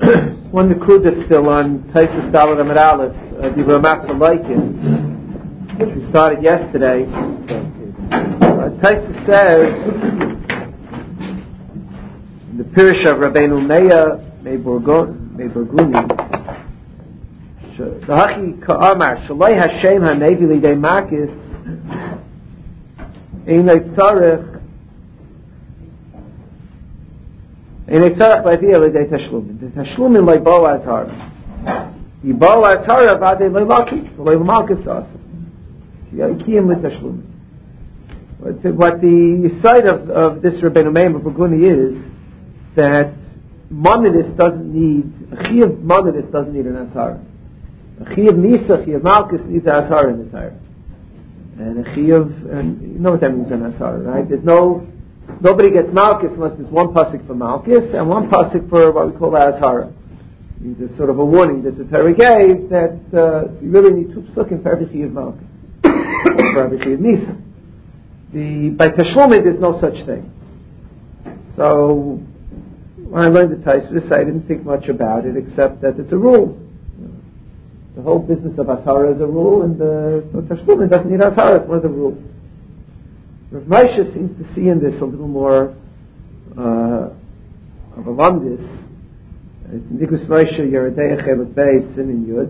One Nekuda still on Taisus Dalet Amud Aleph, Divrei Matzah Leikin, which we started yesterday. Taisus says, in the Pirush of Rabbeinu Meir Burguni, Hachi Ka'amar Shaloi Hashem HaNevi Lidei Makis Einay Tzarech L'Idei Tashlumin. The Tashlumin like Bo Azhara. The Bo Azhara Vadei Leilaki Leilamalkis Asa. Yikiyim L'Tashlumin. What the side of this Rabbeinu Meir Burguni is that Monidus doesn't need a Chiyav Monidus doesn't need an Azhara. A Chiyav Misa, Chiyav Malkus needs an Azhara in the Torah. And a Chiyav, and you know what that means, an Azhara, right? Nobody gets Malkus unless there's one pasuk for Malkus and one pasuk for what we call Azhara. It's sort of a warning that the Torah gave that you really need two pasukim for every Chiyav Malkus, or for every Chiyav Misa. By Tashlumin there's no such thing. So when I learned the Taisus, I didn't think much about it except that it's a rule. The whole business of Azhara is a rule, and so Tashlumin doesn't need Azhara, it's one of the rules. Rav Moshe seems to see in this a little more of a lumdis. It's in Nikus Moshe Yeridei Chelet Beis Simin Yud.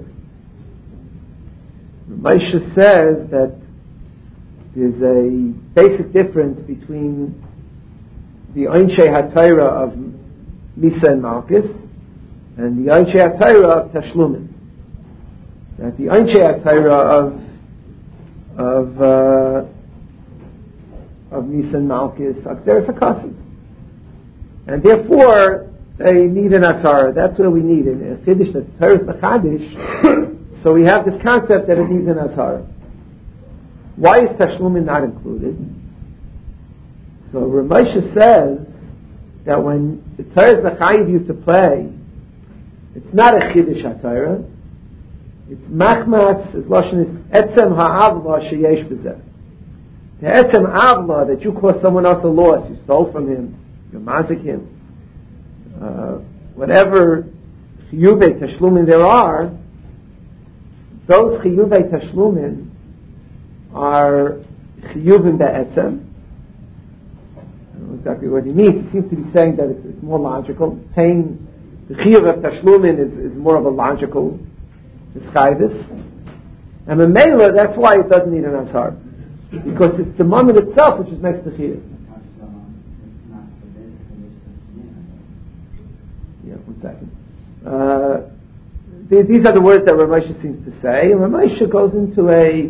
Rav Moshe says that there's a basic difference between the Einshei HaTorah of Misa and Malkus and the Einshei HaTorah of Tashlumin. That the Einshei HaTorah of Misa and Malkus Akzeres HaKasis, and therefore they need an Azhara. That's what we need in a Chiddush. That's Torah Chadish. So we have this concept that it needs an Azhara. Why is Tashlumin not included? So Rav Moshe says that when the Torah Zachayiv used to play, it's not a Chiddush HaTorah. It's Machmas, his Lashon is Etzem Ha'avla Sheyesh B'zeh. The Etzem Avla, that you caused someone else a loss, you stole from him, you mazik him, whatever Chiyuvei Tashlumin there are, those Chiyuvei Tashlumin are Chiyuvim Be'etzem. I don't know exactly what he means. He seems to be saying that it's more logical. Paying the Chiyuv of Tashlumin is more of a logical Chayvis. And Memela, that's why it doesn't need an Azhar. Because it's the moment itself which is next to Chiyuv. Yeah, 1 second. These are the words that Rav Moshe seems to say. And Rav Moshe goes into a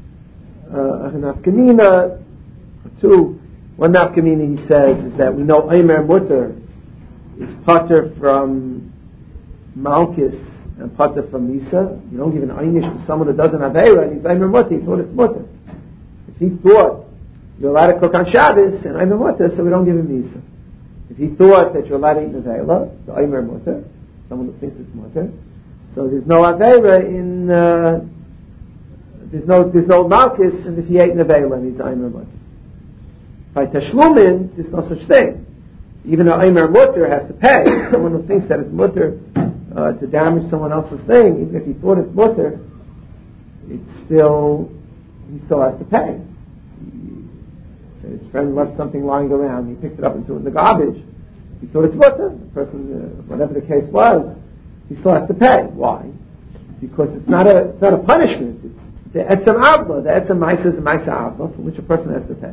nafkamina, two. One nafkamina he says is that we know Eimer Mutter is pater from Malkus and pater from Misa. You don't give an Einish to someone who doesn't have Eira, and he's Eimer Mutter, he thought it's Mutter. If he thought you're allowed to cook on Shabbos, and Eimer Mutter, so we don't give him Misa. If he thought that you're allowed to eat Nevela, so Eimer Mutter, someone who thinks it's Mutter, so there's no Aveira in, there's no Malkus, and if he ate Nevela, he's Eimer Mutter. By Tashlumin, there's no such thing. Even though Eimer Mutter has to pay, someone who thinks that it's Mutter to damage someone else's thing, even if he thought it's Mutter, he still has to pay. His friend left something lying around, he picked it up and threw it in the garbage. He thought it's Mutter. The person, whatever the case was, he still has to pay. Why? Because it's not a punishment. It's the Etzem Avla. The Etzem Maisa is a Maisa Avla for which a person has to pay.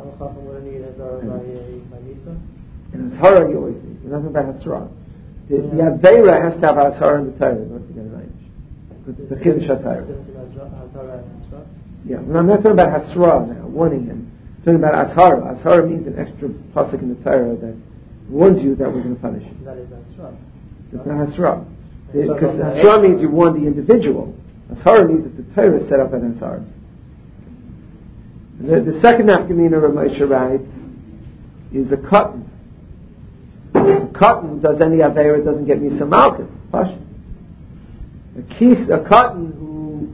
In Azhara you always need. You're not about Hasra. The Aveira has to have Azhara in the Torah in order to get an Einish. Because it's a Chiddush HaTorah. Yeah, I'm not talking about Hasra now, warning him. I'm talking about Azhara. Azhara means an extra pasuk in the Torah that warns you that we're going to punish you. That is Hasra. It's not Hasra. Because Hasra means you warn the individual. Azhara means that the Torah is set up an Azhara. The second nafkamina Rav Moshe writes is a cotton. A cotton does any aveira, doesn't get me some malchus. A cotton who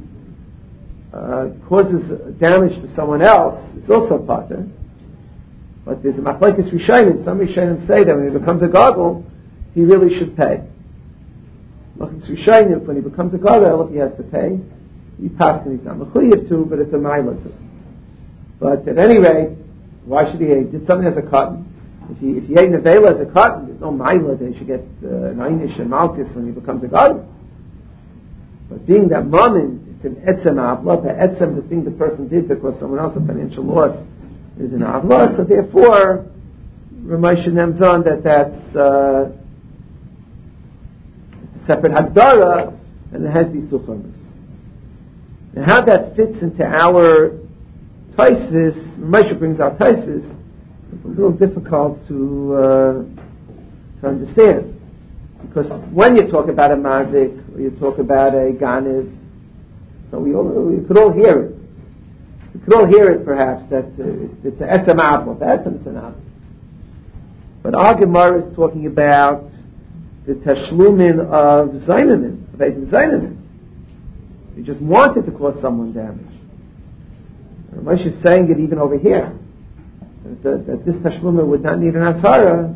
causes damage to someone else is also pater. But there's a machlekes rishonim. Some rishonim say that when he becomes a goggle, he really should pay. When he becomes a gadol, he has to pay. He passed and he's not mechuyev to, but it's a ma'ila to. But at any rate, why should he eat? Did something as a cotton? If he ate nevela as a cotton, there's no ma'ila that he should get an einish and malchus when he becomes a gadol. But being that mammon, it's an etzem avla. The etzem, the thing the person did because someone else a financial loss, is an avla. So therefore, Ramesh names on that's a separate hagdara, and it has these two chumras. Now, how that fits into our Taisvis, Ramesh brings out Taisvis. It's a little difficult to understand, because when you talk about a mazik or you talk about a ganiv, so we could all hear it. We could all hear it, perhaps, that it's an etzem avla. The etzem is an avla. But our Gemara is talking about the tashlumin of zainanim, of Eidin zainanim. You just wanted to cause someone damage. Ramesh is saying it even over here, that this tashlumin would not need an asara.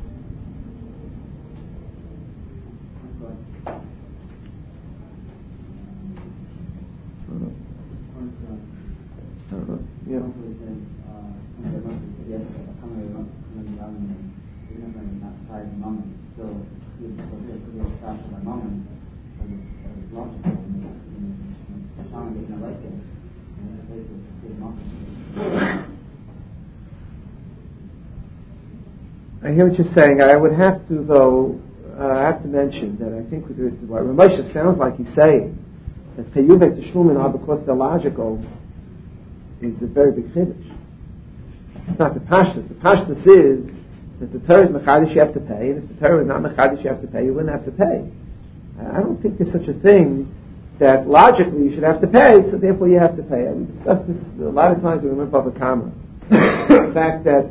I hear what you're saying. I would have to, though, mention that I think what Ramesh sounds like he's saying that Chayuvet Teshlumin are because they're logical is a very big chiddush. It's not the Pashtus. The Pashtus is that the Torah is Mechadish, you have to pay, and if the Torah is not Mechadish, you have to pay, you wouldn't have to pay. I don't think there's such a thing that logically you should have to pay, so therefore you have to pay. We discussed this a lot of times when we went Bava Kama. The fact that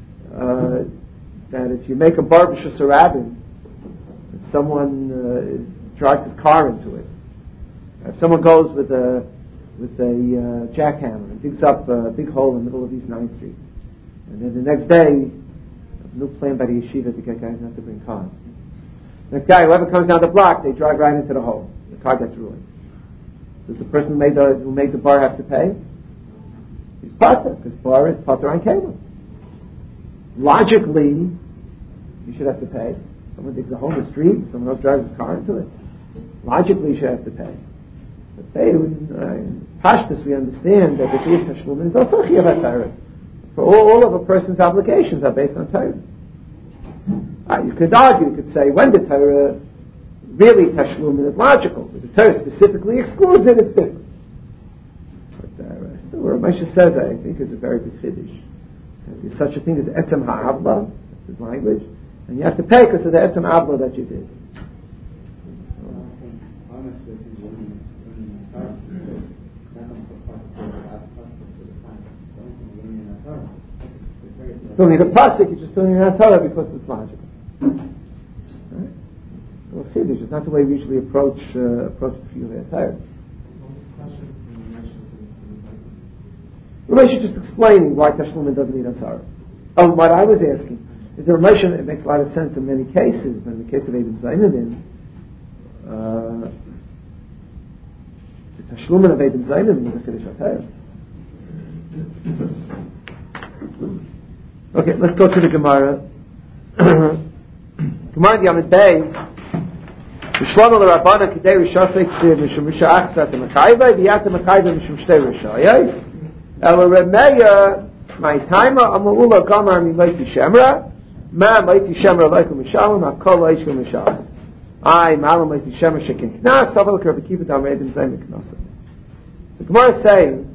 if you make a bar b'shus harabim, if someone drives his car into it, if someone goes with a jackhammer and digs up a big hole in the middle of East 9th Street, and then the next day, a new plan by the yeshiva to get guys not to bring cars. Next guy, whoever comes down the block, they drive right into the hole. The car gets ruined. Does the person who made the bar have to pay? He's pater, because bar is pater on keilim. Logically, you should have to pay. Someone digs a hole in the street, someone else drives his car into it. Logically, you should have to pay. But in Pashtus, we understand that the Chiyuv Tashlumin is also Chiyuv HaTorah. For all of a person's obligations are based on Torah. You could argue, you could say, when the Torah really Tashlumin is logical, but the Torah specifically excludes it, it's different. But what Ramesh says, I think, is a very big chiddush. There's such a thing as etzem ha'avla, that's his language, and you have to pay because of the etzem ha'avla that you did. You still need a pasuk, you just still need a Torah because it's logical. Right? Well, chiddush is not the way we usually approach the Chiyuv HaTorah. Ramesh is just explaining why Tashlumin doesn't need Asara. What I was asking is that Ramesh, it makes a lot of sense in many cases, but in the case of Eidin zainanim, the Tashlumin of Eidin zainanim is a Chiddush HaTorah. Okay, let's go to the Gemara. Gemara in Yamid Beis. V'shlomo l'Rabbana k'dei rishasei ksiv mishum risha achzat ha'machayvei v'yat ha'machayvei mishum shtei rishayos. Ela Remeya, my timer, Ama'ula Gamar Milaiti Shemra, Ma Milaiti Shemra Laikum Mishalim, Akol Aishkum Mishalim. I, Malam Milaiti Shemra Shekin Knas, Saval Kerbakiva Dam Redim Zayn Knasa. So Gemara is saying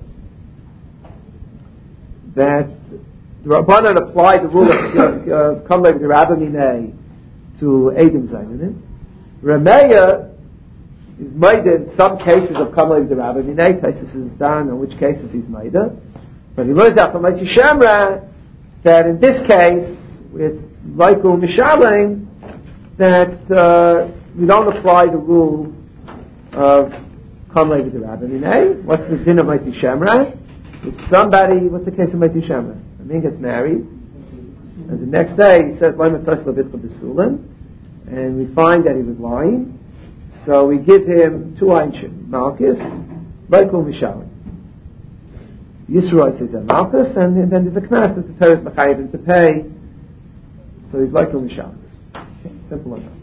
that the Rabbanan applied the rule of Kamlev the Rabbi Minei to Edim Zaynanim. Remeya is made in some cases of Kamlev the Rabbi Minei, cases is done, in which cases he's made it. But he learns out from Milaiti Shemra that in this case, with Laiku Mishalim, that we don't apply the rule of Kamlev the Rabbi Minei. What's the din of Milaiti Shemra? If somebody, what's the case of Milaiti Shemra? A man gets married, and the next day he says, and we find that he was lying, So we give him 2 Einshim, Malchus, Laikul Mishalim. Yisroel says that Malchus, and then there's a knas that the Torah is mechayev him to pay, so he's Laikul Mishalim. Okay, simple enough.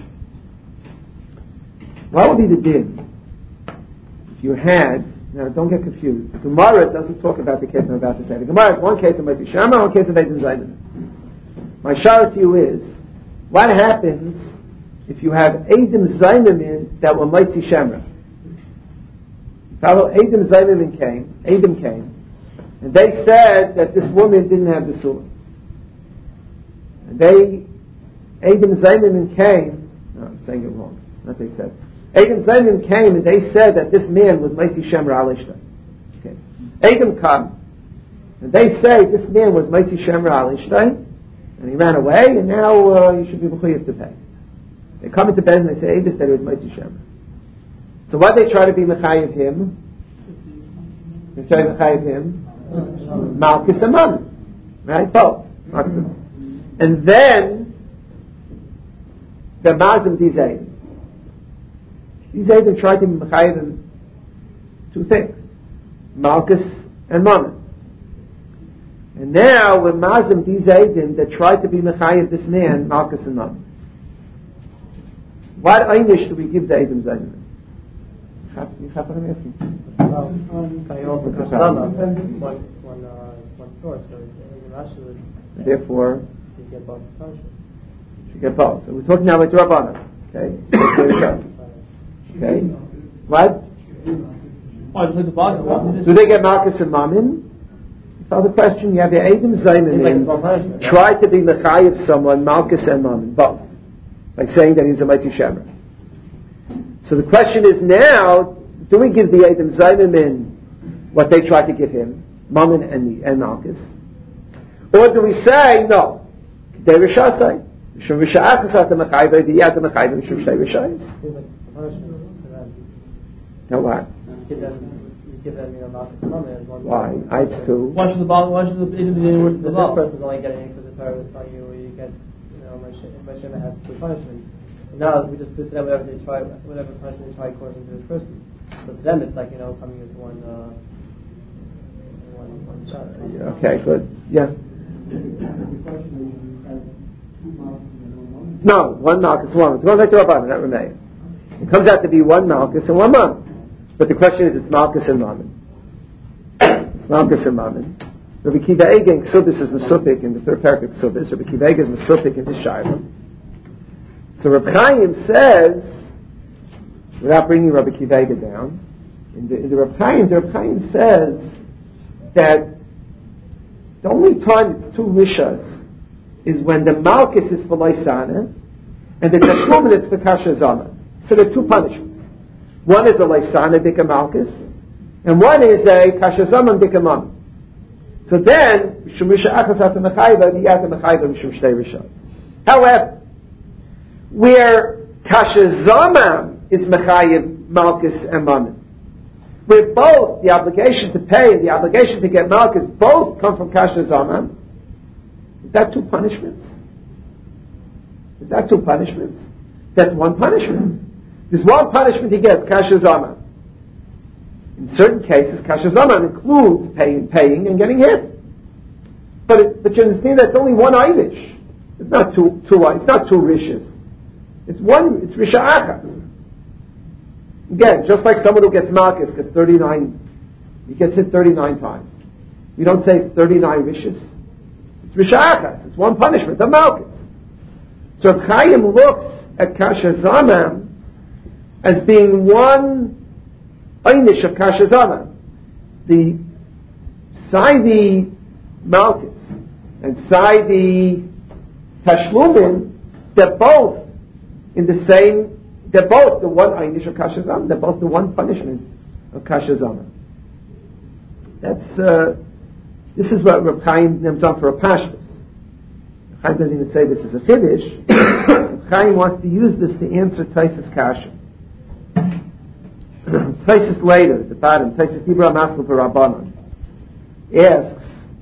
What would be the din if you had, now don't get confused, the Gemara doesn't talk about the case I'm about to say. The Gemara has one case of Moshe Shama, one case of Eidim Zayman. My shara to you is, what happens if you have Eidim Zayman that were Moshe Shemra? Follow, Eidim Zayman came, and they said that this woman didn't have the Sulam. And Eidim Zayman came, no, I'm saying it wrong, not they said. Eidim Zayman came and they said that this man was Moshe Shemra Alishtai. Okay. Eidim come, and they say this man was Moshe Shemra Alishtai, and he ran away, and now you should be mechuyev to pay. They come into bed and they say, Eidim said it was Moshe Shemra. So what they try to be mechayev him? They try to mechayev him Malchus and Mammon, right? Both. And then the Mazim these Eidim. These Eidim tried to be mechayev him 2 things: Malchus and Mammon. And now when Mazim these Eidim that tried to be mechayev this man Malchus and Mammon, what einish do we give the Eidim Zaydim? You have what I'm asking. One source, so therefore, you get both. You get both. So we're talking now about Rabbanan. Okay. Okay. What? Do they get Malchus and Mammon? So the question: you have the Eidim Zayman try to be mechayev someone Malchus and Mammon both by saying that he's a mighty Shemra. So the question is now, do we give the Eidim Zayman what they tried to give him, Mammon and Malchus? Or do we say, no, they Rishasai, Mishum Risha'achas the Mechayv, the Yad the Mechayv, Mishum Shtei Rishayis. Now what? You give them, Malchus and Mammon. Why? It's two. Why should the Eidim be worse than the This person's only getting it because the Torah is telling you get, Moshe has 2 punishments. Now we just put that whatever punishment they try according to this person. So to them it's like coming as one shot. Okay, good. Yeah. No, 1 Malchus, 1. It's going back to Rabbanan, not Rameh. It comes out to be 1 Malchus and 1 Mammon. But the question is, it's Malchus and Mammon. It's Malchus and Mammon. Rabbi Kiva Eiger in Ksubis is Mesupik in the 3rd paragraph of Ksubis. Rabbi Kiva Eiger is Mesupik in the Shaila. So Rabbi Chaim says, without bringing Rabbi Kiva Eiger down, in the Rabbi Chaim says that the only time it's 2 rishas is when the Malchus is for Laisana and the Tashlumin is for Kasha Zama. So there are 2 punishments. One is a Laisana Dika Malchus and one is a Kasha Zama Dika Mam. So then, Mishum Risha'achas Ata Mechayva, the Yata Mechayva Mishum Shtei Rishas. However, where Kasha Zama is Mechayev Malchus and Mammon, where both the obligation to pay and the obligation to get Malchus both come from Kasha Zama, is that 2 punishments? Is that 2 punishments? That's 1 punishment. There's 1 punishment he gets, Kasha Zama. In certain cases, Kasha Zama includes paying and getting hit. But you understand that's only 1 Einish. It's not two. It's not 2 rishas. It's 1. It's Risha'achas. Again, just like someone who gets Malchus gets 39, he gets hit 39 times. We don't say 39 rishas. It's Risha'achas. It's 1 punishment of Malchus. So if Chaim looks at Kasha Zama as being 1 Einish of Kasha Zama, the Saidi Malchus and Saidi Tashlumin, they're both in the same, they're both the 1 Einish of Kasha Zama, they're both the 1 punishment of Kasha Zama. This is what Reb Chaim names on for a pashtus. Chaim doesn't even say this is a chiddush. Chaim wants to use this to answer Taisus Kasha. Taisus later, at the bottom, Taisus Dibra Masl B'Rabbanan, asks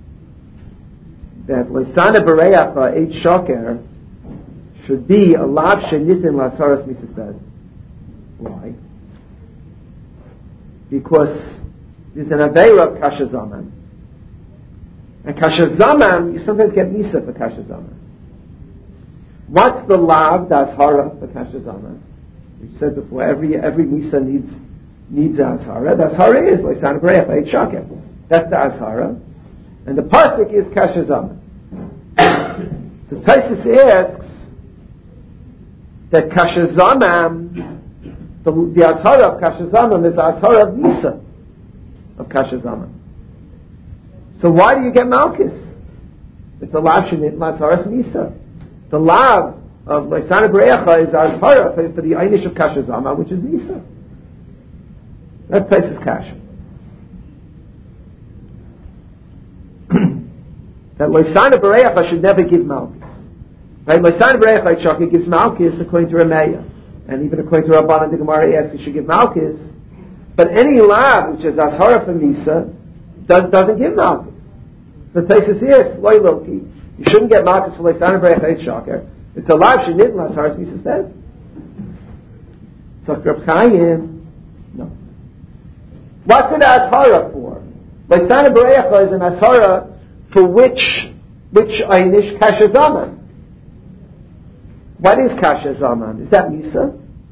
that Leisana B'Reyacha Eit Shoker should be a lav shenitin lasaras misas bed. Why? Because there's an Aveira of Kasha Zaman. And Kasha Zaman, you sometimes get Nisa for Kasha Zaman. What's the Lav, the Azhara for Kasha Zaman? We said before, every Nisa needs the Azhara. The Azhara is Loisan Breach, Eit Shaker. That's the Azhara. And the Pasuk is Kasha Zaman. So Taisus asks that Kasha Zaman, the Azhara of Kasha Zaman is the Azhara of Nisa of Kasha Zaman. So why do you get Malchus? It's a Lav Shenit Azharas Nisa. The Lav of Loisan Brecha is Azhara for the Einish of Kasha Zaman, which is Nisa. That place is Kasha. That Loisan Brecha should never give Malchus. Right? Loisan Brecha Shaka gives Malchus according to Rameya. And even according to Rabbanan, the Gemara asks, he should give Malchus. But any Lav, which is Azhara for Nisa, doesn't give Malchus. The Taisus here, Loi Loki. You shouldn't get Malchus for Loisan Brecha Eit Shaker. It's a Lav Shenit Azharas Nisa says. So Reb Chaim, no. What's an Azhara for? Loisan Brecha is an Azhara for which Einish Kasha Zaman. What is Kasha Zaman? Is that Nisa?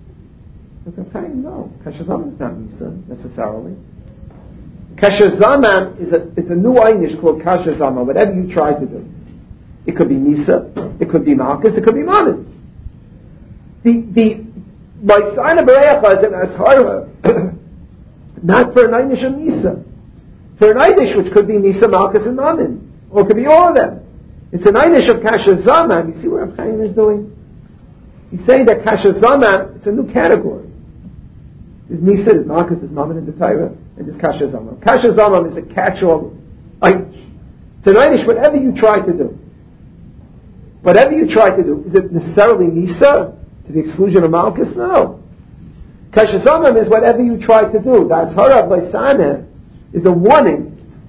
No. Kasha Zaman is not Nisa, necessarily. Kasha Zaman is a new Einish called Kasha Zaman, whatever you try to do. It could be Nisa, it could be Malchus, it could be Manin. The Loisan Brecha is an Azhara, not for an Einish of Nisa. For an Einish which could be Nisa, Malchus, and Manin. Or it could be all of them. It's an Einish of Kasha Zaman. You see what Reb Chaim is doing? He's saying that Kasha Zaman, it's a new category. There's Nisa, there's Malchus, there's Mammon, and the Torah, and there's Kasha Zaman. Kasha Zaman is a catch-all Einish. It's an Einish, whatever you try to do. Whatever you try to do, is it necessarily Nisa to the exclusion of Malchus? No. Kasha Zaman is whatever you try to do. The Azhara of Loisaneh is a warning.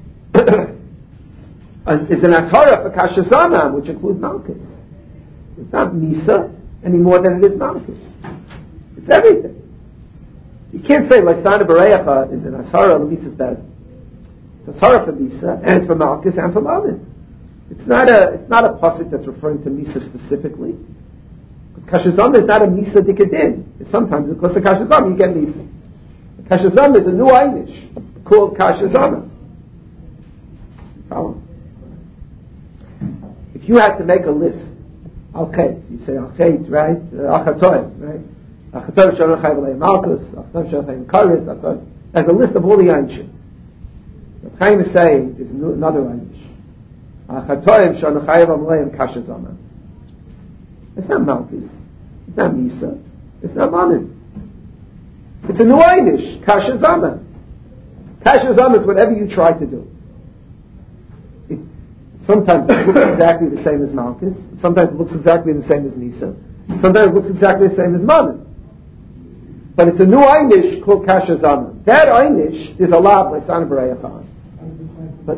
Is an Azhara for Kasha Zaman, which includes Malchus. It's not Nisa any more than it is Malchus. It's everything. You can't say Loisan Brecha is an Azhara of Lisa's best. It's Azhara for Nisa, and it's for Malchus, and for Mammon. It's not a pasuk that's referring to Nisa specifically. Kasha Zaman is not a Nisa Dikadin. Sometimes, because of Kasha Zaman, you get Nisa. Kasha Zaman is a new Einish called Kasha Zaman. Follow? If you had to make a list, Al-Chet, you say Al-Chet, right? Al-Chatoim, right? Al-Chatoim Shalom Chai V'lei Malchus, Al-Chatoim Shalom Chai Karis, Al-Chatoim. There's a list of all the Einshim. What Chaim is saying is another Einish. Al-Chatoim Shalom Chai V'lei Kasha Zaman. It's not Malchus. It's not Nisa. It's not Mammon. It's a new Einish, Kasha Zaman. Kasha Zaman is whatever you try to do. Sometimes it looks exactly the same as Malchus. Sometimes it looks exactly the same as Nisa. Sometimes it looks exactly the same as Mammon. But it's a new Einish called Kasha Zaman. That Einish is a Lav Loisan Brecha. But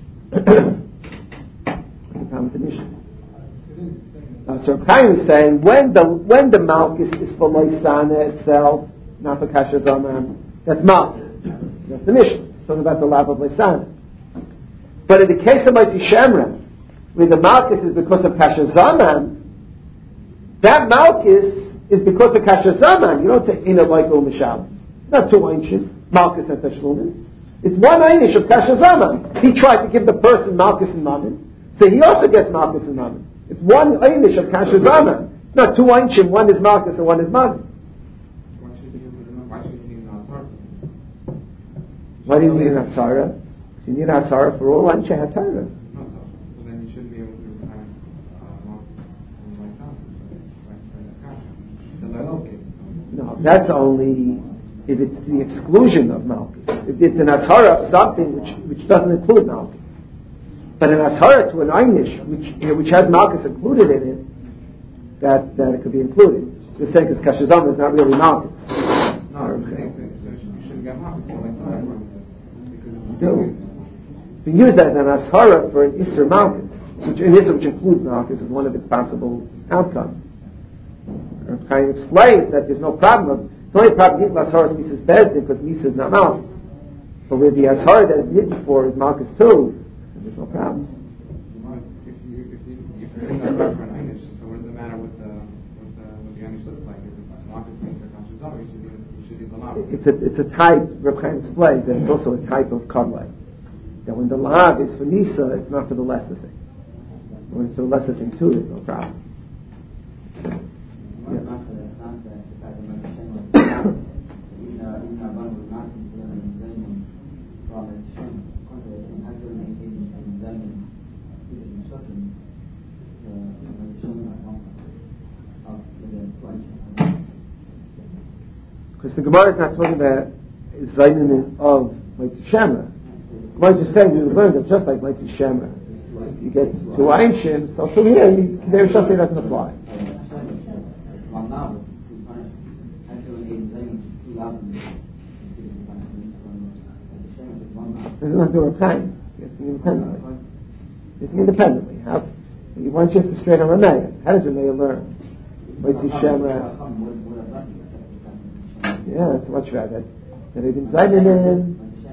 so Reb Chaim is saying when the Malchus is for Loisana itself, not for Kasha Zaman, that's Malchus. That's the Mishnah. It's talking about the Lav of Loisana. But in the case of Motzi Shemra, where the Malchus is because of Kasha Zaman, that Malchus is because of Kasha Zaman. You don't say Ina like Mishal. It's not two ancient Malchus and Tashlumin. It's one Einish of Kasha Zaman. He tried to give the person Malchus and Mammon, so he also gets Malchus and Mammon. It's one Einish of Kasha Zaman. It's not two ancient. One is Malchus and one is Mammon. Why do you need an Azhara? You need an Azhara for all Anshe HaTorah. So then you shouldn't be able to have Malchus and No, that's only if it's the exclusion of Malchus. If it's an Azhara of something which doesn't include Malchus. But an Azhara to an Einish which has Malchus included in it, that it could be included. Just saying because Kasha Zaman is not really Malchus. No, you shouldn't get Malchus. Do. We use that as an Azhara for an Isser Malchus, which includes Malchus as one of its possible outcomes. Chaim explains that there's no problem The only problem is Asar is Misa's Bezdin because Misa is not Malchus. But with the Asar that is hidden for is Malchus too, there's no problem. If you're in the for an Einish, so what does it matter what the Einish looks like? If it's Malchus means or Kasher Zama, you should be Lamab. It's a type, Reb Chaim explains, that it's also a type of Kadlai. That when the Lav is for Nisa, it's not for the lesser thing. When it's for the lesser thing too, there's no problem. Because the Gemara is not talking about Zainin of Mitzvah Shemra. The Gemara is just saying we learned that just like Mitzvah Shemra, you get to Einshim, so from here, there shall say that doesn't apply. This is not doing a time. You're asking independently. You're asking independently. How? You want just to straight on Rameh. How does Rameh learn? Mitzvah Shemra. Yeah, that's much rather. That they've been Zainin in.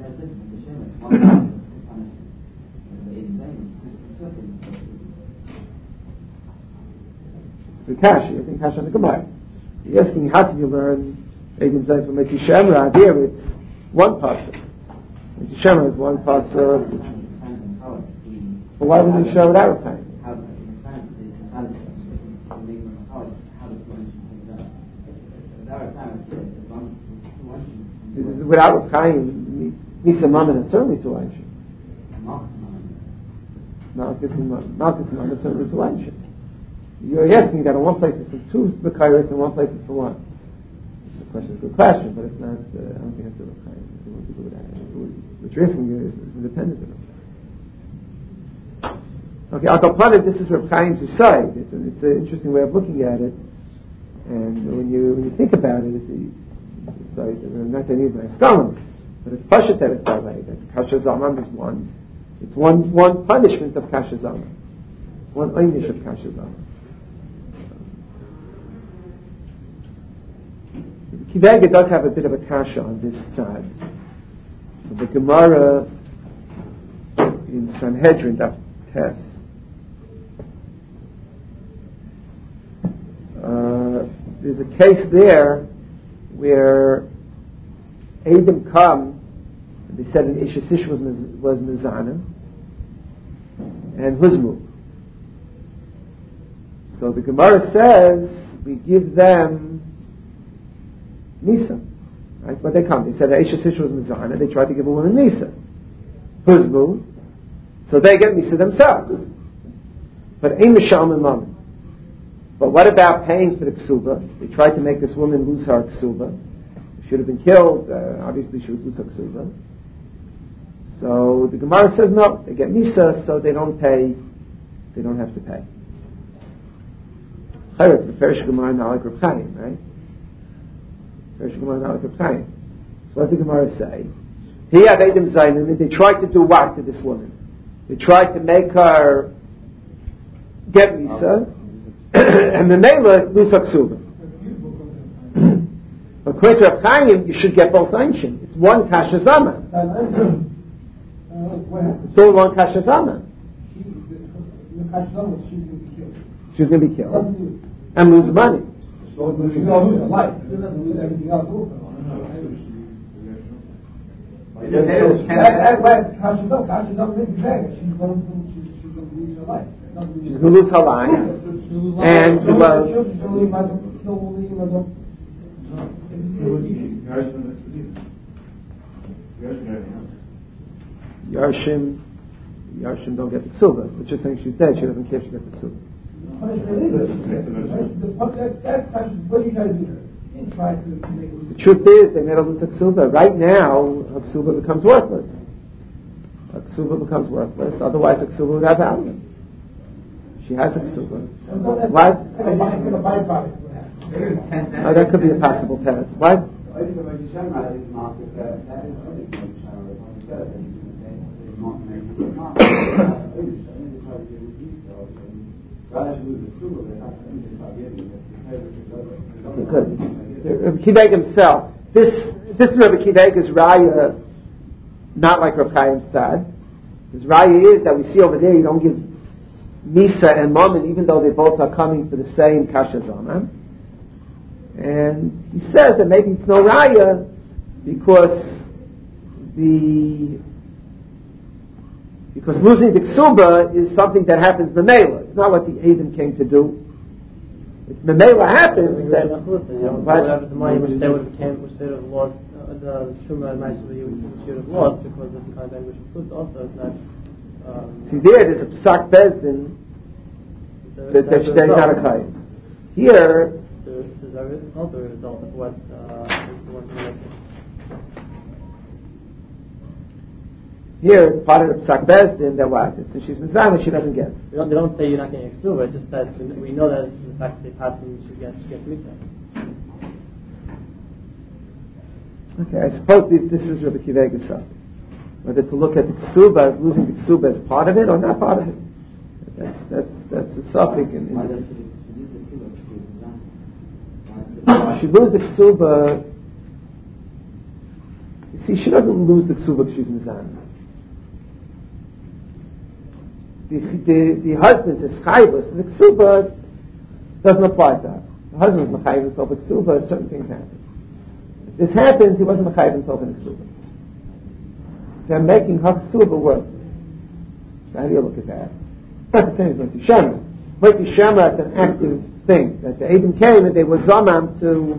The Kashi, I think Kashi on the Gemara. You're asking how can you learn Eidim Zayin from Mitzvah Shemra? Here it's one pasuk. Mitzvah Shemra is one pasuk. But why would you show it out of time? Without Rav Chaim, Misa Mammon is certainly to Einshim. Malchus and Mammon is certainly to Einshim. You're asking that in one place it's for two Mekayos and one place it's for one. It's a question, it's a good question, but it's not, I don't think it's the Rav Chaim. It wants to do with that. What you're asking is independent of it. Okay, Al-Kapana, this is Rav Chaim's side. It's an interesting way of looking at it. And when you think about it, sorry, not that he's my scholar, but it's Pashat that it's that way. That Kasher Zaman is one. It's one punishment of Kasher Zaman. One Einish of Kasher Zaman. Kivega does have a bit of a kasha on this side. So the Gemara in Sanhedrin, Daf Tes, there's a case there where Adam come, and they said an Ishasish was Mizana, and Huzmu. So the Gemara says, we give them Misa. Right? But they come. They said the Ishasish was Mizana, they tried to give a woman Misa. Huzmu. So they get Misa themselves. But Ein Mishal Mimam. But what about paying for the ksuba? They tried to make this woman lose her ksuba. She should have been killed. Obviously, she would lose her ksuba. So the Gemara says no. They get misa, so they don't pay. They don't have to pay. Chayot, the Perish Gemara Nalik Rav Chaim, right? Perish Gemara Nalik Rav Chaim. So what did the Gemara say? He had Eidim Zayin. They tried to do what to this woman? They tried to make her get misa. And the Mela lose ksuba. But according to Rav Chaim, you should get both Einshim. It's one Kasha Zama. It's all one Kasha Zama. She's going to be killed. And lose money. She's going to lose her life. And Yarshim don't get the ksuba. But just saying she's dead, she doesn't care if she gets the ksuba. The truth is, they made her lose the ksuba. Right now, her ksuba becomes worthless. Her ksuba becomes worthless. Otherwise, the ksuba would have value. She has a ksuba. What? Oh, that could be a possible test. What? Okay, good. Rabbi Akiva himself. This is Rabbi Akiva's raya, not like Rabbi Chaim Stad. His raya is that we see over there, you don't give Misa and Mammon, even though they both are coming for the same Kasha Zaman. And he says that maybe it's no raya because losing the ksuba is something that happens memela. It's not what the Eidim came to do. If memela happens, then whatever the money which they would have lost, the Shuma and Maisa which you would have lost because of the kind of language of food also is not. See, there's a psak bezdin that is not a chayim. Here, there's also a result of what the one who makes it. Here, it's part of the psak bezdin that what? Since she's mizana, she doesn't get it. They don't say you're not getting extra, it just says we know that the fact that they pass and she gets mitzvah. Okay, I suppose this is Rabbi Akiva's stuff. Whether to look at the ksuba as losing the ksuba as part of it or not part of it. That's the suffix. She loses the ksuba. You see, she doesn't lose the ksuba because she's mizan. The husband is chayvus. The ksuba doesn't apply to that. The husband is mechayv himself with ksuba. Certain things happen. If this happens, he wasn't mechayv himself in the ksuba. They're making her ksuba worthless. So how do you look at that? It's not the same as Moshe Shemra. Moshe Shemra is an active thing. That the Eidim came and they were zamam to.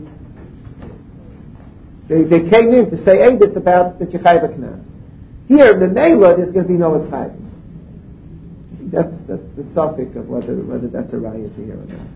They came in to say Eidus about the Chayva Knas. Here in the Neilah, there's going to be no Chayvus. That's the suffix of whether that's a raya here or not.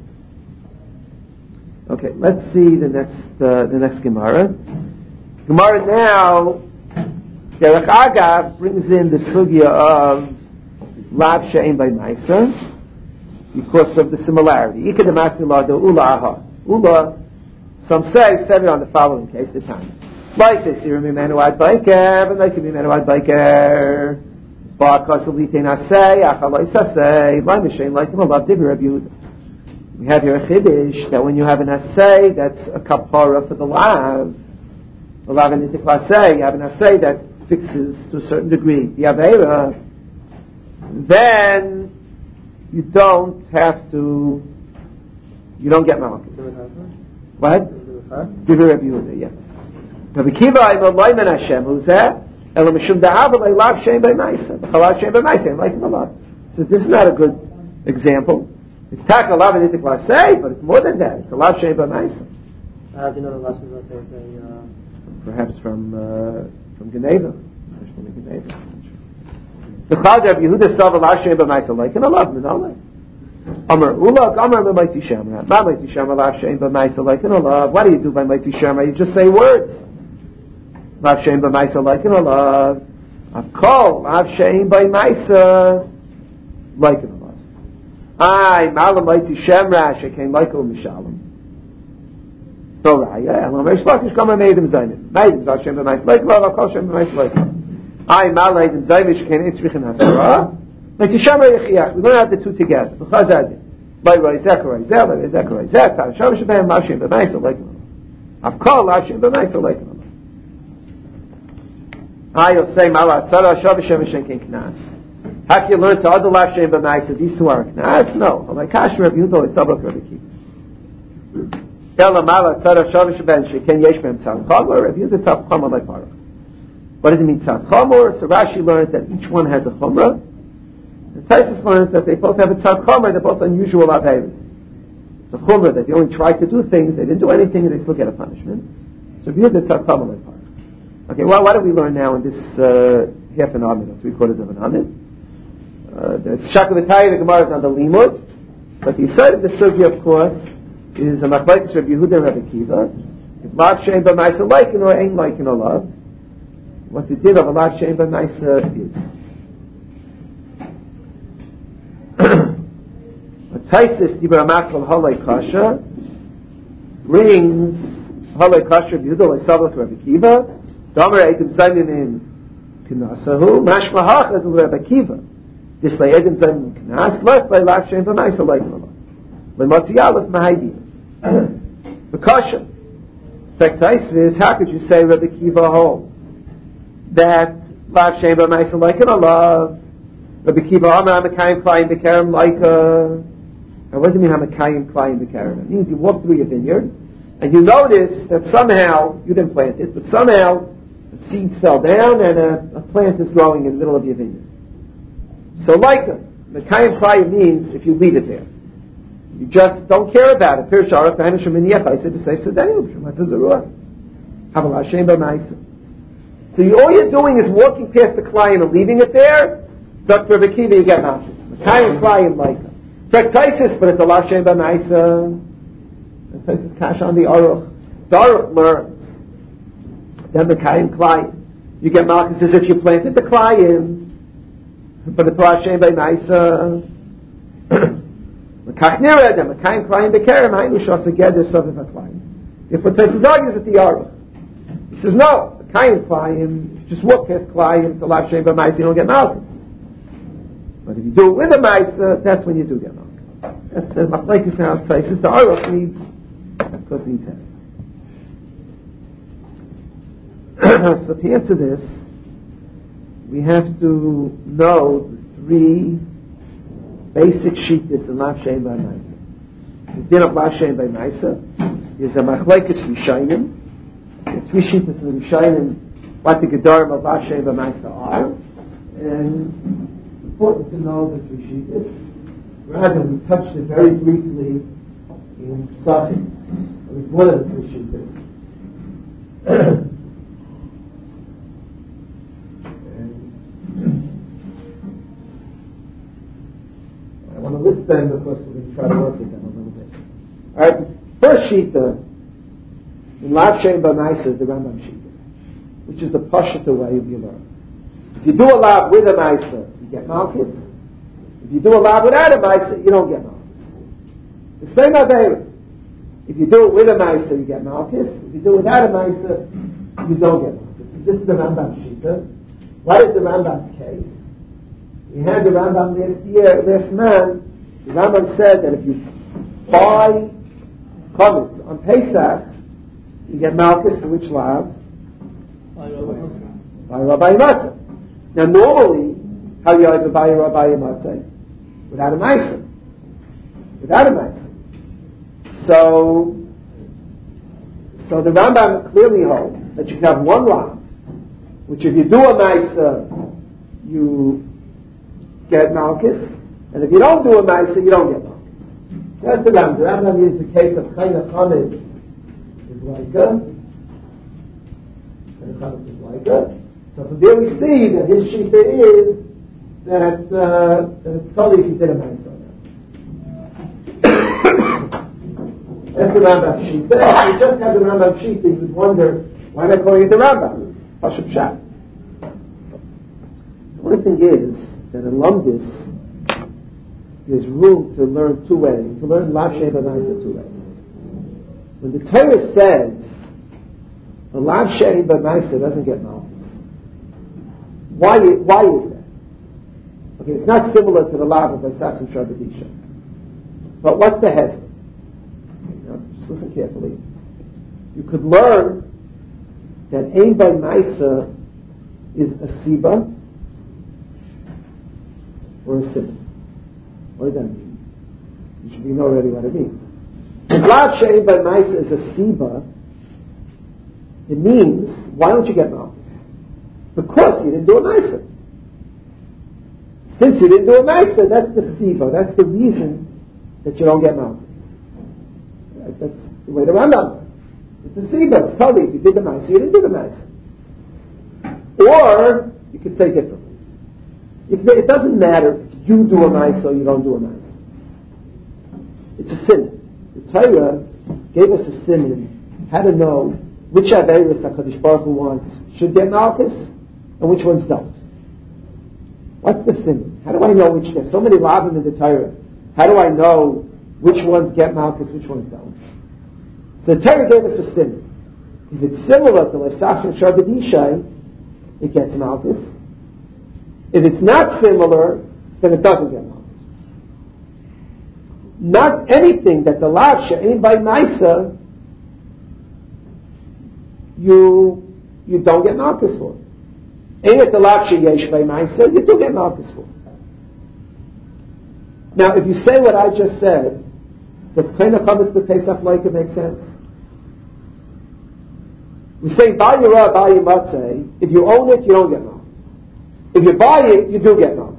Okay, let's see the next Gemara. Gemara now, Derech Agav brings in the sugya of Lav She'en by Maisa because of the similarity. Ika demasni lado ula aha. Ula, some say, said it on the following case, the time. Like this, you remember Menuad Biker, but like you remember Menuad Biker. Ba'kas ulite nasei, achaloi sasei, lai mishein like him alav divi Rabbi Yehuda. We have here a chiddush that when you have an assay, that's a kapara for the lav. The lav and nitik lasei, you have an assay that fixes to a certain degree the aveira. Then you don't get malchus. What? Divi Rabbi Yehuda, yeah. Rabbi Kiva, I'm a loyman Hashem, who's that? Ela mishum da'av lav shein by ma'isa. Chalav shein by ma'isa. Like the lav. So this is not a good example. It's tak lav and itik lasei, but it's more than that. It's a lav shein by ma'isa. How do you know the last is perhaps from Geneva. The Chal Rabbi Yehuda saw the lav shein by ma'isa like in a lav minalei. Amar Ulak, Amar Maiti Shamra. Ma Maiti Shamra lav shein by ma'isa like in a lav. What do you do by Maiti Shamra? You just say words. Lav shein by ma'isa like in a lav. Avkol lav shein by ma'isa like in a lav. Ay Malam Maiti Shamra shekein like o mishalom. So raya. Elam Reish Lakish Gomer Meidim Zaynim. Meidim lav shein by ma'isa like in a lav. Avkol shein by ma'isa like in a lav. Ay Malam Meidim Zayim shekein itzrichin hasara. Maiti Shamra yechiach. We learn out the two together. B'chazad. By Rai Zechariah Zel. Rai Zechariah Zel. Tal Shamra shebein lav shein by ma'isa like in a lav. Avkol lav shein by ma'isa like in a lav. I'll say Mala Tzara Shavashem Shenkin Knas. How can you learn to other lav shein b'ma'isa? These two are Knas? No. Like Kash Rabbi Yehuda is double Rabbi Kiva. Ela Mala Tzara Shavashem Shenkin Yesh Mem Tzad Chamor. Rabbi Yehuda Tzad Chamor like Parach. What does it mean Tzad Chamor? So Rashi learns that each one has a Chumrah. And Taisus learns that they both have a Tzad Chamor. They're both unusual averis. The Chumrah that they only tried to do things, they didn't do anything, and they still get a punishment. So Rabbi Yehuda Tzad Chamor like Parach. Okay, well, what do we learn now in this half an amid, or 3/4 of an amid? The Shakavataya, the Gemara is on the Limud, but the side of the Sugya, of course, is a Machlekes Rabbi Yehuda and Rabbi Kiva. If lav shein b'ma'isa leikin or ain't leikin or love, what the din of a lav shein b'ma'isa is. A Taisis Dibra Makal Halei Kasha brings Halei Kasha Rabbi Yehuda Leisavach Rabbi Kiva. Domer Eidim Zayim in Knasahu, Mashma Hachad Rabbi Kiva. This lay Eidim Zayim in Knas, left by lav shein b'ma'isa leikin or love. Lemotzi Aleph Mahaydi. The Kasha. Taisvis, how could you say Rabbi Kiva holds that Lav Shem B'Maisa like an Allah? Rabbi Kiva Amar Hamakayim Klayim B'Kerem Laika. Now, what does it mean Hamakayim Klayim B'Kerem? It means you walk through your vineyard and you notice that somehow, you didn't plant it, but somehow the seeds fell down and a plant is growing in the middle of your vineyard. So Laika, Hamakayim Klayim means if you leave it there. You just don't care about it. I said the same So all you're doing is walking past the client and leaving it there. Dr. Bekiva, you get nothing. Makayim client like Taisis, but it's a Lashem B'Maisa. And Taisis Kash on the Aruch. The Aruch learns. Then Makayim client. You get Malchus as if you planted the client, but it's Lashem B'Maisa. Therefore, Taisus argues at the Aruch. He says, no, Makayim Klayim, just walk past Klayim to Lav Shem B'Maisa, you don't get Malchus. But if you do it with a Maisa, that's when you do get Malchus. That's the Machlekes now of Taisus. The Aruch needs help. So to answer this, we have to know the three basic shittas in Lav Shem B'Maisa. The din of Lav Shem B'Maisa is a machlekes Rishonim. The three shittas in the Rishonim, what the gedarim of Lav Shem B'Maisa are, and it's important to know the three shittas. Rather, we touched it very briefly in Psachim. It was one of the three shittas. I want to list them because we're going to try to work with them a little bit. Alright, first shita in Lav Shem B'Maisa is the Rambam shita, which is the Pashut way of Yilur. If you do a Lav with a Maisa, you get Malchus. If you do a Lav without a Maisa, you don't get Malchus. The same Aveira. If you do it with a Maisa, you get Malchus. If you do it without a Maisa, you don't get Malchus. This is the Rambam shita. What is the Rambam's case? We had the Rambam last month. The Rambam said that if you buy chametz on Pesach, you get Malchus to which Lav? By Rabbi Matzah. Now normally, how you either buy Rabbi Matzah? Without a Maisa. Without a Maisa. So the Rambam clearly holds that you can have one Lav, which if you do a Maisa, you get Malchus, and if you don't do a Maisa, you don't get Malchus. That's the Rambam. The Rambam is the case of Chayna Chametz is Laika. Chayna Chametz is Laika. So from there we see that his shita is that it's totally if you did a Maisa. That's the Rambam shita. If you just had the Rambam shita, you would wonder, why am I calling it the Rambam? Pashut Pshat. One thing is that in Lumdis, there's room to learn two ways, to learn Lav Shem B'Maisa two ways. When the Torah says the Lav Shem B'Maisa doesn't get Malchus, why is that? Okay, it's not similar to the Lav of Basas and Shabbatisha. But what's the hesed? Now, just listen carefully. You could learn that Ein B'Maisa is a Siba or a Simon. What does that mean? You should know already what it means. If Lav She'ein B'Maisa is a Siba, it means, why don't you get Malchus? Because you didn't do a Maisa. Since you didn't do a Maisa, that's the Siba. That's the reason that you don't get Malchus. That's the way the Rambam. It's a Siba. It's totally, if you did the Maisa, you didn't do the Maisa. Or, you could say differently. It doesn't matter if you do a Maisa or you don't do a Maisa. It's a sin. The Torah gave us a sin, how to know which Averis HaKadosh Baruch Hu wants should get Malchus and which ones don't. What's the sin? How do I know which? There's so many Lavim in the Torah. How do I know which ones get Malchus, which ones don't? So the Torah gave us a sin. If it's similar to Lesas and Sharbadishai, it gets Malchus. If it's not similar, then it doesn't get Malchus. Not anything that's a Lav She'ein B'Maisa you don't get Malkus for. Ain't it the lav sheyesh by ma'isa? You do get Malkus for. Now, if you say what I just said, does Kleina Chametz B'Pesach Loika make sense? We say Bal Yirah, Bal Yimatzeh. If you own it, you don't get Malkus. If you buy it, you do get Malkus.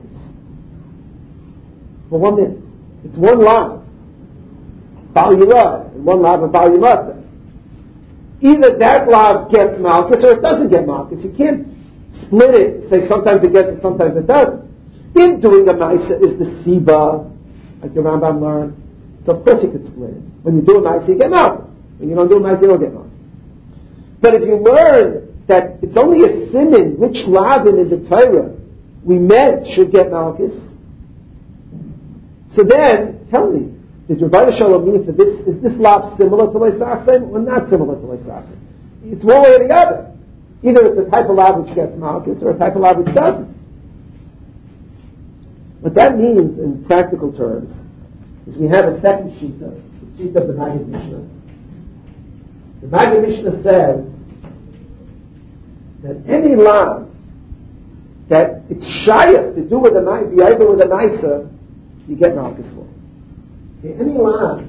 For 1 minute. It's one lav. Bal Yirah, and one lav of Bal Yimatzeh. Either that lav gets Malkus or it doesn't get Malkus. You can't split it, say sometimes it gets it, sometimes it doesn't. If doing a Maisa is the Siba, like the Rambam learned, so of course you could split it. When you do a Maisa, you get Malkus. When you don't do a Maisa, you don't get Malkus. But if you learn that it's only a siman, which lavin in the Torah we meant should get Malkus, so then, tell me, does Rabbi Shalom mean for this, is this lav similar to Leisachim or not similar to Leisachim? It's one way or the other. Either it's a type of lav which gets Malkus or a type of lav which doesn't. What that means in practical terms is we have a second shita, the shita of the Maggid Mishnah. The Maggid Mishnah says that any lav that it's shayach to do with a Maisa, you get Malkus for. Okay, any lav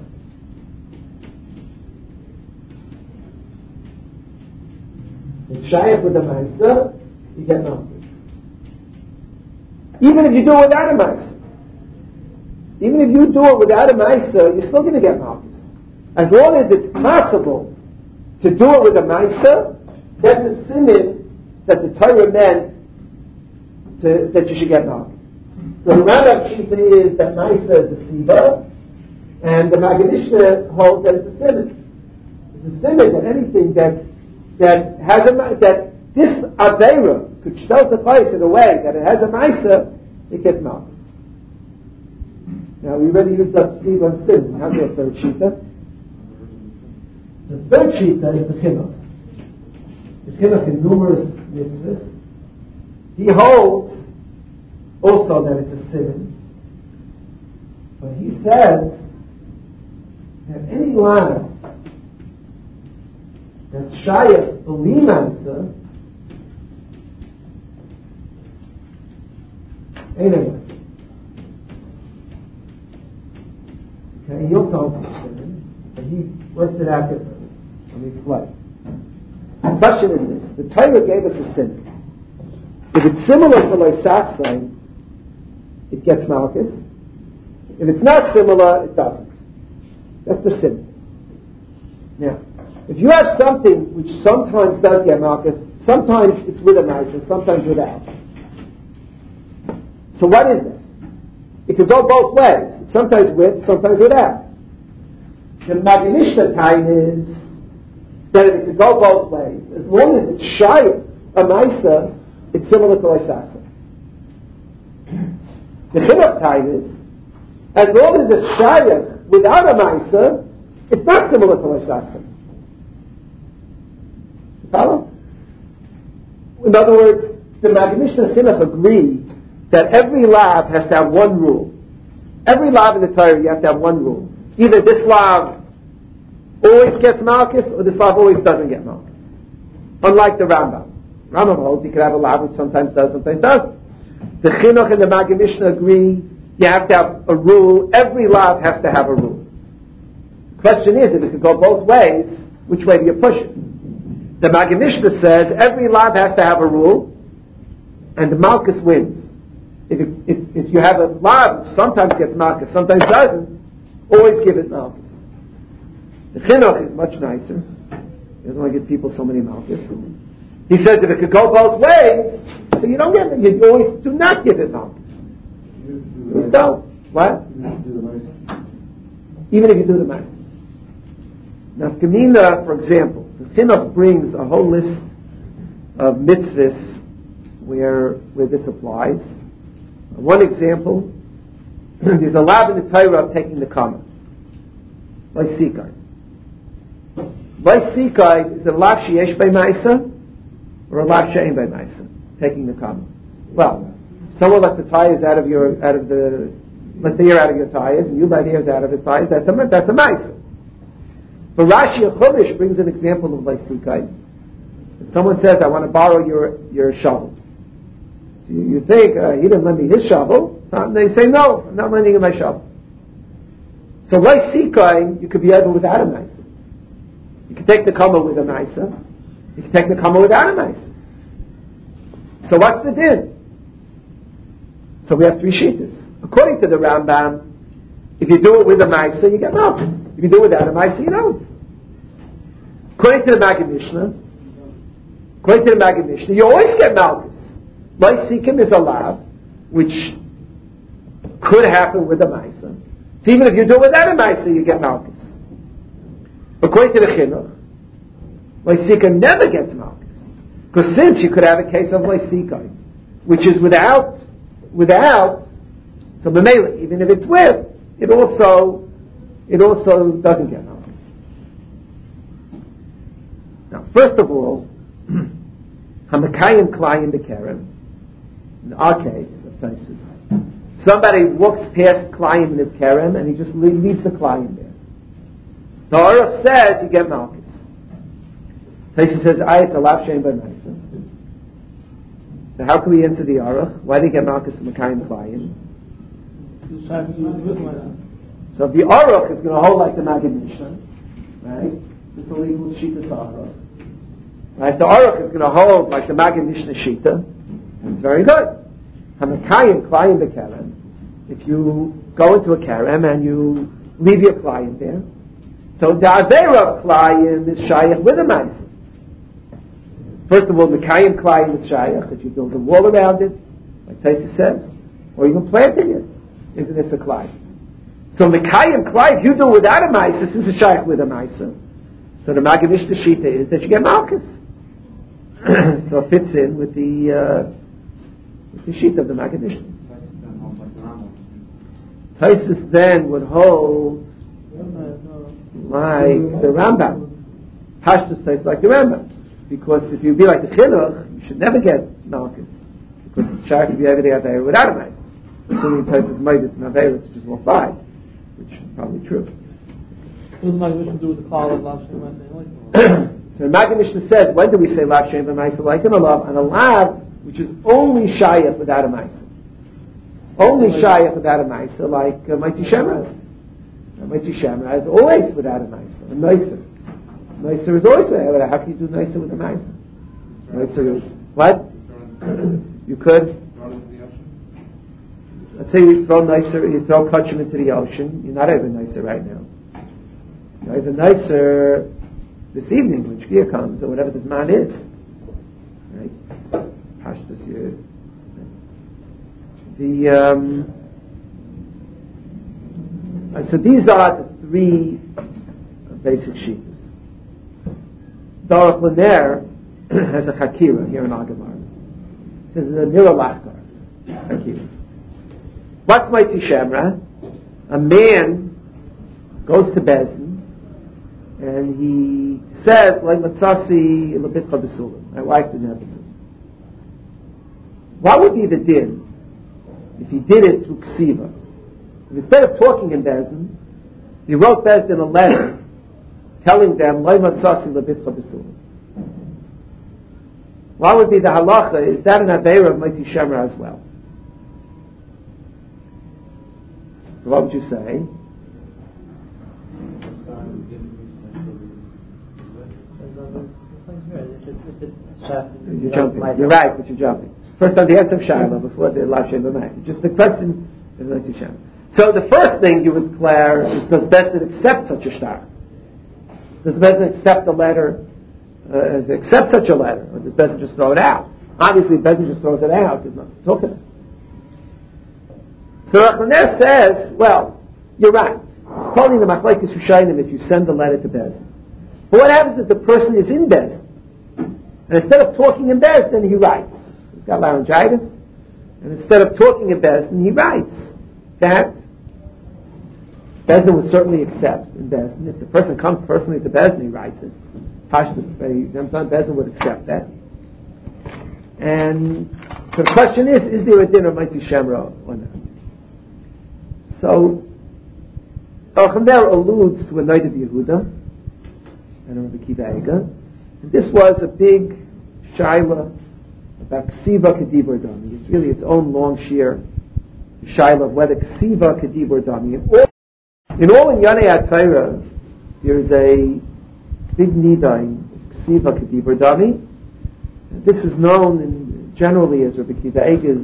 it's shayach with a Maisa, you get Malkus. Even if you do it without a Maisa. Even if you do it without a Maisa, you're still going to get Malkus. As long as it's possible to do it with a Maisa, that's a siman that the Torah meant that you should get Malkus. So the Rambam Shita is that Maisa is the Siba, and the Maggid Mishnah holds that it's a siman. It's a siman that anything that has that this Aveira could sell the place in a way that it has a Maisa, it gets Malkus. Now we already used up Siba and Sin. How's your third Shita? The third Shita is the Chinuch. The Chinuch in numerous mitzvahs. He holds also that it's a siman, but he says that any lav that's shayach b'li ma'isa ain't a lav. Okay, he also holds it's a siman, but he works it out differently. Let me explain. The question is this: the Torah gave us a siman. If it's similar to Leisachim, it gets Malkus. If it's not similar, it doesn't. That's the sin. Now, if you have something which sometimes does get Malkus, sometimes it's with a Maisa, and sometimes without. So what is it? It could go both ways. Sometimes with, sometimes without. The Maggid Mishnah time is that it could go both ways. As long as it's shy of a Maisa, it's similar to Leisachim. The Chinuch time is, as long as it's shayach without a Maisa, it's not similar to Leisachim. You follow? In other words, the Maggid Mishnah Chinuch agree that every lav has to have one rule. Every lav in the Torah, you have to have one rule. Either this lav always gets Malkus, or this lav always doesn't get Malkus. Unlike the Rambam. Rambam holds you could have a lav which sometimes does, sometimes doesn't. The Chinuch and the Maggid Mishnah agree you have to have a rule. Every lav has to have a rule. The question is, if it could go both ways, which way do you push it? The Maggid Mishnah says every lav has to have a rule, and the Malkus wins. If you have a lav which sometimes gets Malkus, sometimes doesn't, always give it Malkus. The Chinuch is much nicer. He doesn't want to give people so many Malkus. He says if it could go both ways, so you don't get it. You always do not give it Malkus. You don't. What? Even if you do the Maisa. Now, Gemina, for example, the Chinuch brings a whole list of mitzvahs where this applies. One example, there's a lav in the Torah of taking the kama. Vaisikai. Vaisikai is a lav sheyesh by Maisa or a lav she'ein by Maisa, taking the kama. Well, someone let the tires let the air out of your tires, and you let air out of the tires. That's a Maisa. But Rashi Chumash brings an example of Vaisikai. If someone says, I want to borrow your shovel. So you think, he didn't lend me his shovel. So they say, no, I'm not lending you my shovel. So why Sikai, you could be able without a Maisa. You can take the Kama with a Maisa. You can take the Kama without a Maisa. So what's the din? So we have three shittas. According to the Rambam, if you do it with a Maisa, you get Malchus. If you do it without a Maisa, you don't. According to the Maggid Mishnah, you always get Malchus. Lysikim is allowed, which could happen with a Maisa. So even if you do it without a Maisa, you get Malchus. According to the Chinuch, Lysikim never gets Malchus. Because since you could have a case of Lysikai, which is without, so B'meila, even if it's with, it also doesn't get Malchus. Now, first of all, Hamakayim Klayim B'Kerem, in our case, of Taisus, somebody walks past Klayim in his Kerem and he just leaves the Klayim there. The Aruch says you get Malchus. Taisus says, Ayat Alav Shem B'Maisa. So how can we answer the Aruch? Why do you get Malchus from Hamakayim Klayim? So if the Aruch is going to hold like the Maggid Mishnah, right? This will equal Shita Aruch. Right? If the Aruch is going to hold like the Maggid Mishnah Shita, it's very good. Hamakayim Klayim B'Kerem. If you go into a Kerem and you leave your client there, so the Avera of Klayim is Shayach with a Maisa. First of all, Makayim Klayim is Shayach, that you build a wall around it, like Taisa says, or even planting it, isn't it a Klayim? So Makayim Klayim, you do it without a Maisa, since it's Shayach with a Maisa. So the Maggid Mishnah Shita is that you get Malchus. So it fits in with the sheet of the Maggid Mishnah. Taisus then would hold like the Rambam. Pashtus Taisus like the Rambam. Because if you be like the Chinuch, you should never get Malchus. Because it's sharp to be every day Aveira without a Maisa. Assuming Taisus made it an Aveira to just walk by, which is probably true. What does the Maggid Mishnah do with the call of Lav Shem B'Maisa? So the Maggid Mishnah says, when do we say Lav Shem B'Maisa like him, a Lav, and a Lav which is only Shayach without a Maisa. Only Shayach without a Maisa, like Mighty Shemra. Mighty Shemra is always without a Maisa. A Noiser. Noiser is always without. How can you do Noiser with a Maisa? Noiser is what? You could. Let's say you throw Noiser, you throw Kachim into the ocean. You're not even Noiser right now. You're even Noiser this evening when Shkia comes, or whatever this man is. Right? Pashtus here. So these are the three basic sheets. Darach Laner has a Chakira here in Agamar. It says a Nira Lachkar Chakira. What's Mighty Shemra? A man goes to Bezdin and he says, like Matzasi Lebitcha B'Sulim, my wife didn't have B'Sulim. What would be the din if he did it through Ksiva? If instead of talking in Bezdin, he wrote Bezdin a letter telling them, Loi Matzasi Lebitcha B'Sulim. What would be the halacha? Is that an Aveira of Mighty Shemra as well? So what would you say? You're jumping. You're right, but you're jumping. First on the answer of Shiloh before the Lav Shem B'Maisa. Just the question is Mighty Shemra. So the first thing you would declare is, does Bezdin accept such a shtar? Does Bezdin accept a letter? Accept such a letter, or does Bezdin just throw it out? Obviously, if Bezdin just throws it out, there's nothing to talk about. So Rachmaner says, well, you're right. Calling the Machlekes Rishonim if you send the letter to Bezdin. But what happens if the person is in Bezdin? And instead of talking in Bezdin, he writes. He's got laryngitis. And instead of talking in Bezdin, he writes that Bezdin would certainly accept in Bezdin. If the person comes personally to Bezdin, he writes it. Pashtus, Bezdin would accept that. And so the question is there a din of Mighty Shemra or not? So, Elchaner alludes to a night of Yehuda and a Rabbi Kiva Eiger. And this was a big Shaila about Ksiva Kedibur Dami. It's really its own long shir, the Shaila of whether Ksiva Kedibur Dami. In all in Yanei HaTorah, there is a big nidain, Ksiva Kedibur Dami. This is known generally as Rabbi Kiva Eiger's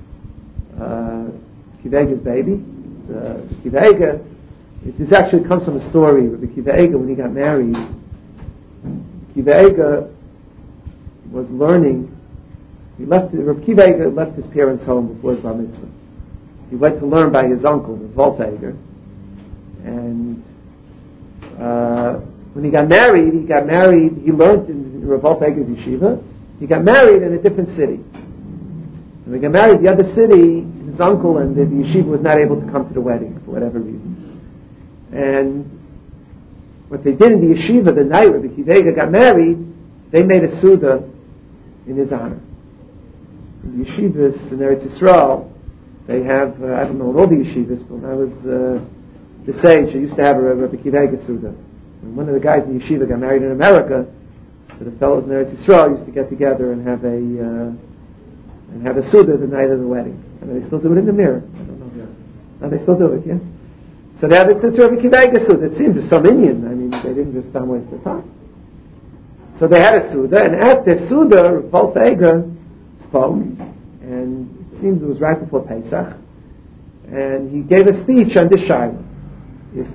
baby. Kiva Eiger. This actually comes from a story. Rabbi Kiva Eiger, when he got married, Kiva Eiger was learning. Rabbi Kiva Eiger left his parents' home before his bar mitzvah. He went to learn by his uncle, the Volta Eiger. And when he got married, he learned in Rav Volta Eiger's yeshiva. He got married in a different city. When he got married, the other city, his uncle and the yeshiva was not able to come to the wedding for whatever reason. And what they did in the yeshiva the night Rabbi Kiva Eiger got married, they made a suda in his honor. In the yeshivas in Eretz Yisrael, they have, I don't know all the yeshivas, but when I was the sage, I used to have a Rabbi Kiva Eiger suda. And one of the guys in the yeshiva got married in America, so the fellows in Eretz Yisrael used to get together and have a suda the night of the wedding. And they still do it in the mirror. I don't know. Yeah. No, they still do it, yeah? So they have it to Rabbi Kiva Eiger suda. It seems to some Indian. I mean, they didn't just waste their time. So they had a suda, and at the suda, Rav Volta Eiger spoke, and it seems it was right before Pesach, and he gave a speech on this shaila. If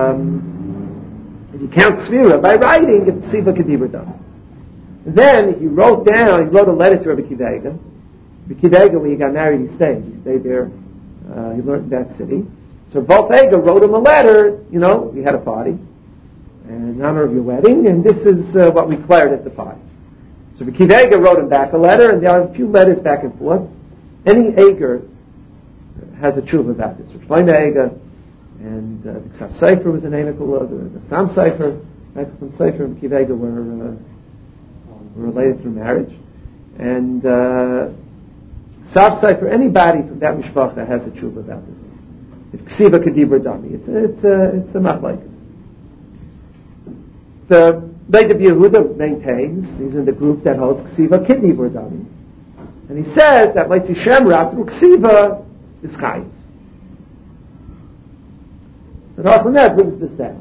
you count Sfira by writing, it's Ksiva Kedibur Dami. Then he wrote a letter to Rabbi Kiva Eiger. Rabbi Kiva Eiger, when he got married, he stayed there, he learned in that city. So Volta Eiger wrote him a letter, we had a party, in honor of your wedding, and this is what we declared at the party. So Rabbi Kiva Eiger wrote him back a letter, and there are a few letters back and forth. Any Eiger has a tshuva about this. Shlomo Eiger, and the Ksav Sefer was an Einikul, the Sam Sefer, Eichel Sefer and Kiva Eiger were related through marriage. And Ksav Sefer, anybody from that mishpacha has a tshuva about this. It's Ksiva Kedibur Dami. It's a machlokes. The Beit of Yehuda maintains, he's in the group that holds Ksiva Kedibur Dami. And he says that Motzi Shemra through Ksiva is Chayiv. So the Acharonet brings this down.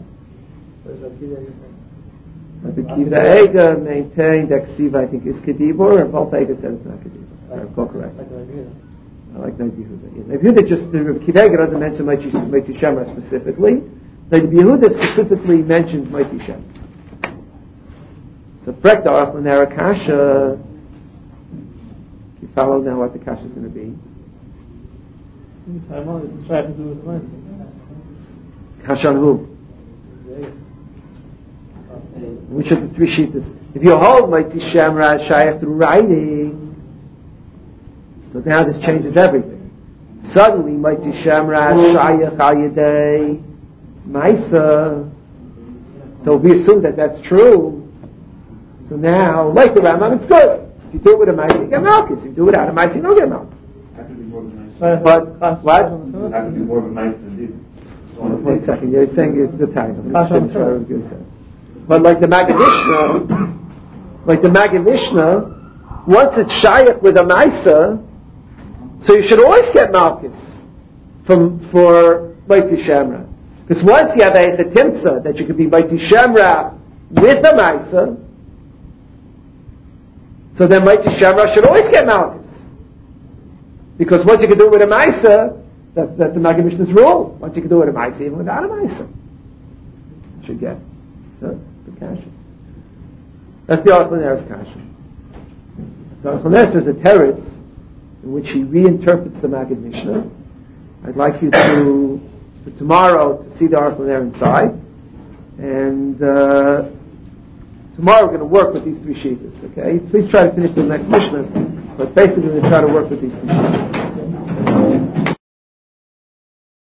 Rabbi Kiva Eiger maintained that Ksiva, I think, is Kedibur, and Volta Eiger said it's not Kedibur. I recall correctly. I like Rabbi Yehuda. Rabbi Yehuda Rabbi Kiva Eiger doesn't mention Motzi Shemra specifically. Rabbi Yehuda specifically mentions Motzi Shemra. So Prekta Acharonet Kasha. You follow now what the kasha is going to be. Kasha on who? Which of the three sheets? If you hold Motzi Shemra Shayach through writing, so now this changes everything. Suddenly Motzi Shemra Shayach Al Yedei Maisa. So we assume that that's true. So now, like the Rambam, it's good. If you do it with a Maisa, you get Malchus. If you do it without a Maisa, you don't get Malchus. But what? It has to be more of a nice than this. 1 second, you're saying it's the time. But like the Maggid Mishnah, once it's Shayach with a Maisa, so you should always get Malchus for Motzi Shemra. Because once you have a Timtza that you could be Motzi Shemra with a Maisa, so then Motzi Shemra should always get Malchus. Because once you can do it with a Maisa, that's the Maggid Mishnah's rule. Once you can do it with a Maisa, even without a Maisa, you should get the kasha. That's the Acharoner's kasha. So Acharoner says a teretz in which he reinterprets the Maggid Mishnah. I'd like you to, for tomorrow, to see the Acharoner inside. And tomorrow we're going to work with these three sheets. Okay? Please try to finish the next Mishnah, but basically we're going to try to work with these three sheets.